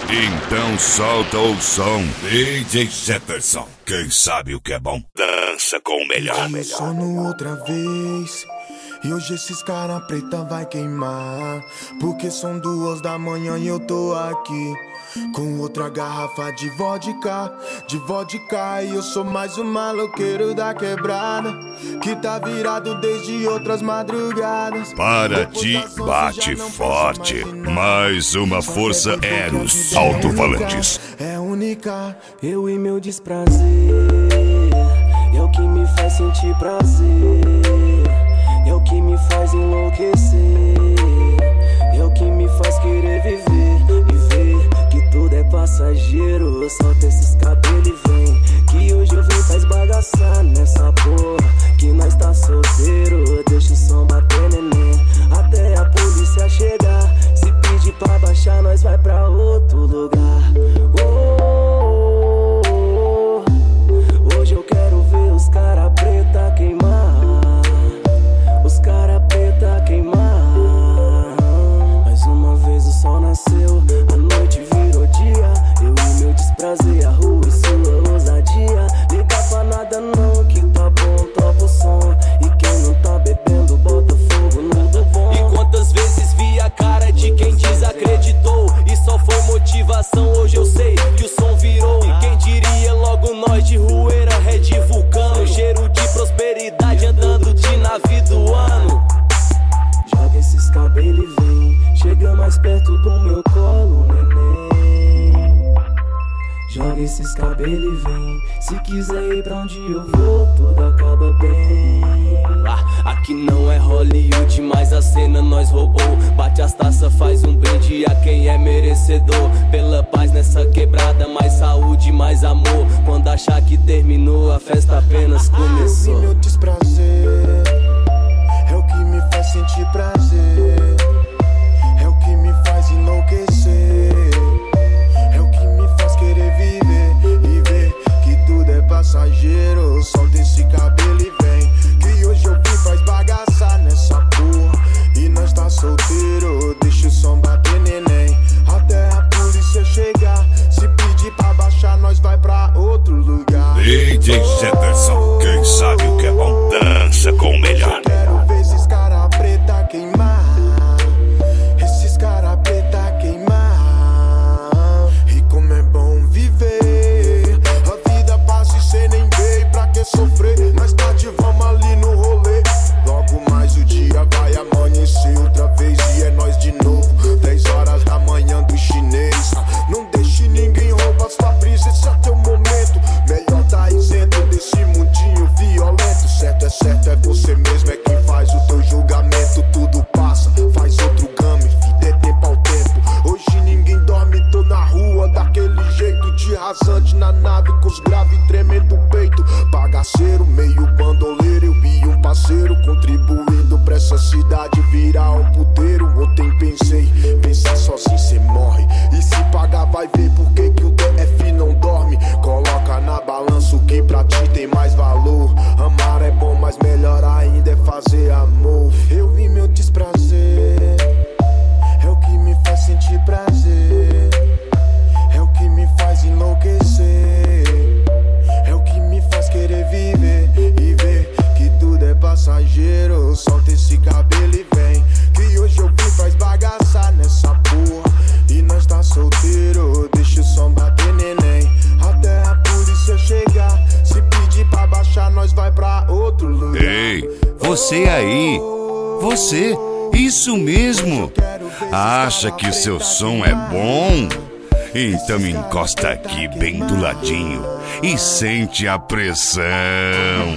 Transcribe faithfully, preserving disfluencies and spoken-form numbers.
Então solta o som. D J Jefferson, quem sabe o que é bom, dança com o melhor. Eu sono outra vez e hoje esses cara preta vai queimar, porque são duas da manhã e eu tô aqui com outra garrafa de vodka, de vodka. E eu sou mais um maloqueiro da quebrada, que tá virado desde outras madrugadas. Para ti, bate forte. Mais uma força Eros alto-falantes. É única, eu e meu desprazer, é o que me faz sentir prazer, é o que me faz enlouquecer, é o que me faz querer viver, viver, que tudo é passageiro. Solta esses cabelos e vem, que hoje eu vim pra esbagaçar nessa porra, que nós tá solteiro. Deixa o som bater, neném, até a polícia chegar. Se pedir pra baixar, nós vai pra outro lugar. Oh, oh, oh. Hoje eu quero ver os cara preta queimar, os cara preta queimar. Mais uma vez o sol nasceu, a noite virou dia, eu e meu desprazer, a rua e sua ousadia. Liga pra nada não, que tá bom, topa o som, e quem não tá bebendo bota fogo no do bom. E quantas vezes vi a cara de quem desacreditou, e só foi motivação, hoje eu sei que o som virou. E quem diria logo nós de Rueira, Red Vulcano, cheiro de prosperidade andando de navio do ano. Joga esses cabelos e vem, chega mais perto do meu colo, neném. Joga esses cabelos e vem, se quiser ir pra onde eu vou, tudo acaba bem. Ah, aqui não é Hollywood, mas a cena nós roubou. Bate as taças, faz um brinde a quem é merecedor. Pela paz nessa quebrada, mais saúde, mais amor. Quando achar que terminou, a festa apenas começou. eu vi meu desprazer, é o que me faz sentir prazer, é o que me faz enlouquecer, é o que me faz querer viver e ver que tudo é passageiro. Solta esse cabelo e vem, que hoje eu vim pra esbagaçar nessa porra, e nós tá solteiro. Deixa o som bater, neném, até a polícia chegar. Se pedir pra baixar, nós vai pra outro lugar. D J Jefferson, quem sabe o que é bom, dança com o melhor. Quero ver esses cara preta queimar, esses cara preta queimar. E como é bom viver, a vida passa e cê nem vê, pra que sofrer? Mais tarde vamos ali no rolê, logo mais o dia vai amanhecer outra vez e é nós de novo. Dez horas da manhã do chinês, não deixe ninguém roubar sua brisa, esse é teu momento. Melhor tá isento desse mundinho violento. Certo é certo, é você mesmo, é quem faz o teu julgamento. Tudo passa, faz outro game, fi, dê tempo ao tempo. Hoje ninguém dorme, tô na rua daquele jeito, de rasante na nave, com os graves tremendo o peito. Bagaceiro, meio bandoleiro, eu vi um parceiro contribuindo pra essa cidade virar um puteiro. Ontem pensei, pensar sozinho cê morre, e se pagar vai ver por que que o D F não dorme. Coloca na balança o que pra ti tem mais valor. Amar é bom, mas melhor ainda é fazer amor. Eu vi meu desprazer, é o que me faz sentir prazer, é o que me faz enlouquecer, é o que me faz querer viver e ver que tudo é passageiro. Solta esse cabelo e vem, que hoje eu vim pra esbagaçar nessa porra, e nós tá solteiro. Deixa o som bater, neném, até a polícia chegar. Se pedir pra baixar, nós vai pra outro lugar. Ei, você aí, você, isso mesmo. Acha que seu som é bom? Então encosta aqui bem do ladinho e sente a pressão.